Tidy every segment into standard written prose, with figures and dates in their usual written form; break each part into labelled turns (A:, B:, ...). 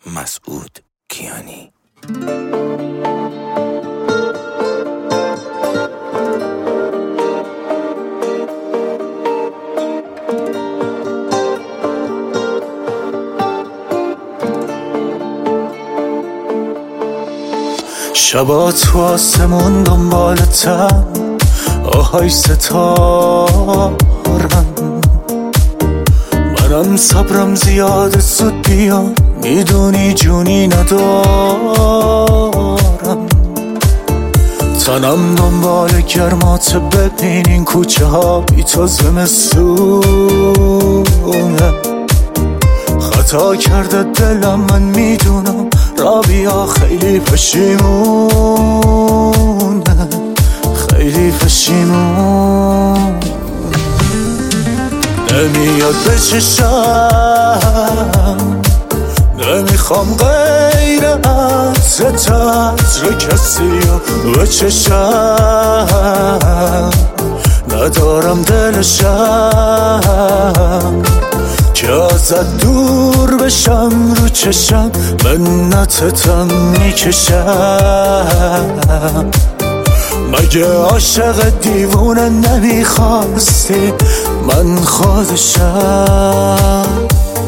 A: مسعود کیانی.
B: شبا تو آسمون دنبالتم، آهای ستارم، منم صبرم زیاده زود بیام، میدونی جونی ندارم. تنم دنبال گرمات، ببین این کوچه ها بی تو زمستونه. خطا کرده دلم، من میدونم، رابیا خیلی پشیمونه، خیلی پشیمون. نمیاد به چشم، نمیخوام غیر از تطر کسی رو به چشم، ندارم دلشم که ازت دور بشم. رو چشم منتتم میکشم، مگه عاشق دیوونه نمیخواستی من خودشم.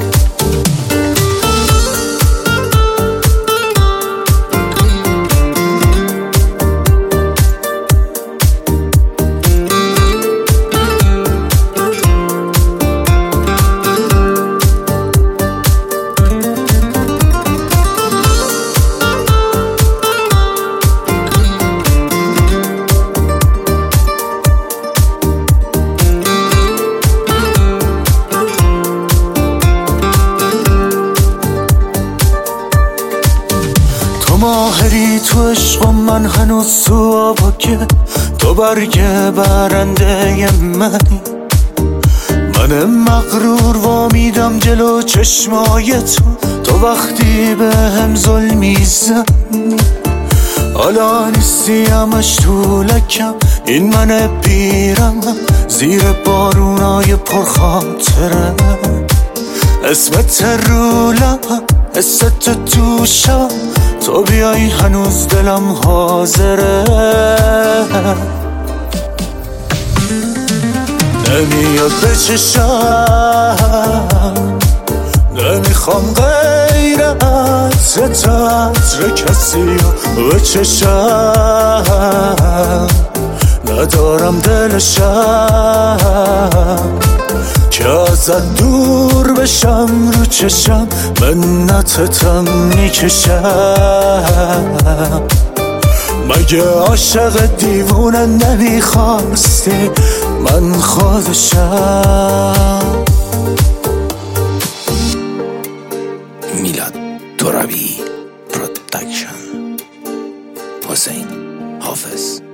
B: ماهری تو عشق، من هنوز تو آبا که تو برگ برنده منی. من مغرور وامیدم جلو چشمای تو وقتی به هم ظلمی زنی. حالا نیستی همش تو لکم، این من بیرم زیر بارونای پرخاطره. اسمت رو لبم، حست تو شبم، تو بیایی هنوز دلم حاضره. نمیاد به چشم، نمیخوام غیر از تطر کسی رو به چشم، ندارم دلشم که ازت دور بشم. رو چشم منتتم میکشم، مگه عاشق دیوونه نمیخواستی من خودشم.
A: میلاد ترابی پروداکشن، حسین حافظ.